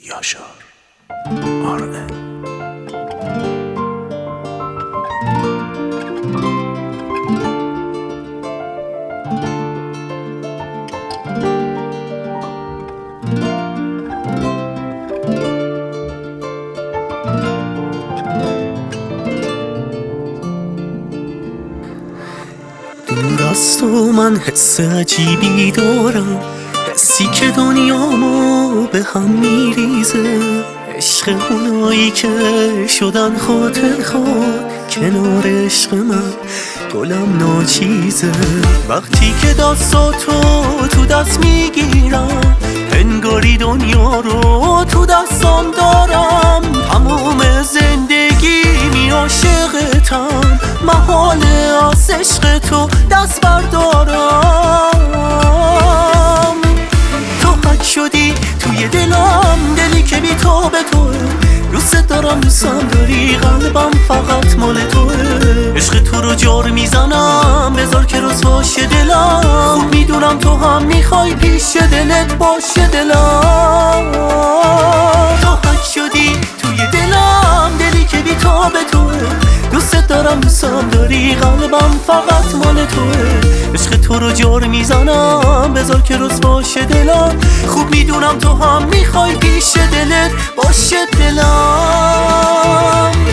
یاشار آره دور از تو من حس عجیبی دارم، حسی که دنیامو به هم میریزه. عشق اونایی که شدن خاطر خواه، کنار عشق من گلم ناچیزه. وقتی که دستاتو تو دست میگیرم، انگاری دنیا رو تو دستام دارم. تمام زندگی می عاشقتم، محاله از عشق تو دست بردارم. تو حک شدی توی دلم، دلی که بی تو به توه. دوست دارم دوستم داری، قلبم فقط مال توه. عشق تو رو جار میزنم، بذار که روز باشه دلم. خوب میدونم تو هم میخوای پیش دلت باشه دلم. تو حک شدی توی دلم، دلی که بی تو به توه. دوست دارم دوستم داری، قلبم فقط مال توه. عشق تو رو جار میزنم، بذار که روز باشه دلم. خوب میدونم تو هم میخوای پیش دلت باشه دلم.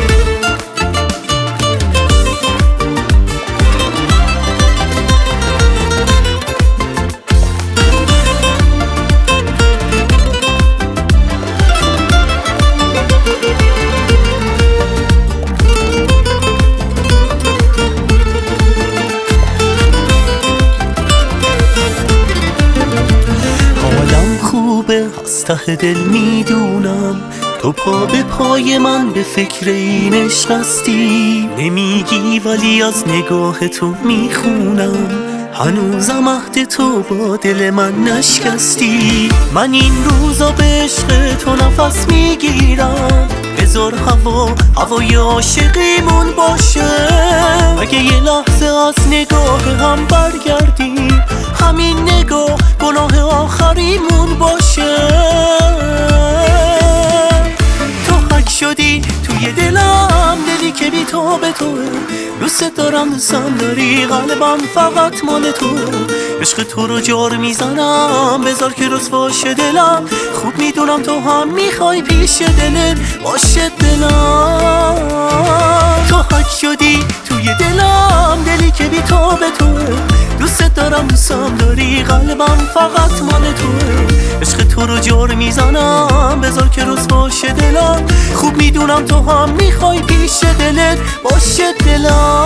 از ته دل میدونم تو پا به پای من به فکر این عشق هستی. نمیگی ولی از نگاه تو میخونم، هنوزم عهد تو با دل من نشکستی. من این روزا به عشق تو نفس میگیرم، بذار هوای عاشقیمون باشه. اگه یه لحظه از نگاه هم برگردیم، همین نگاه گناه آخریمون باشه. تو حک شدی توی دلم، دلی که بی تو به توه. دوست دارم دوستم داری، قلبم فقط مال توه. عشق تو رو جار میزنم، بذار که روز باشه دلم. خوب میدونم تو هم میخوای پیش دلت باشه دلم. تو حک شدی توی دلم، دلی که بی تو به توه. دوست دارم دوستم داری، قلبم فقط مال توه. عشق تو رو جار میزنم، بذار که روز باشه دلم. خوب میدونم تو هم میخوای پیش دلت باشه دلم.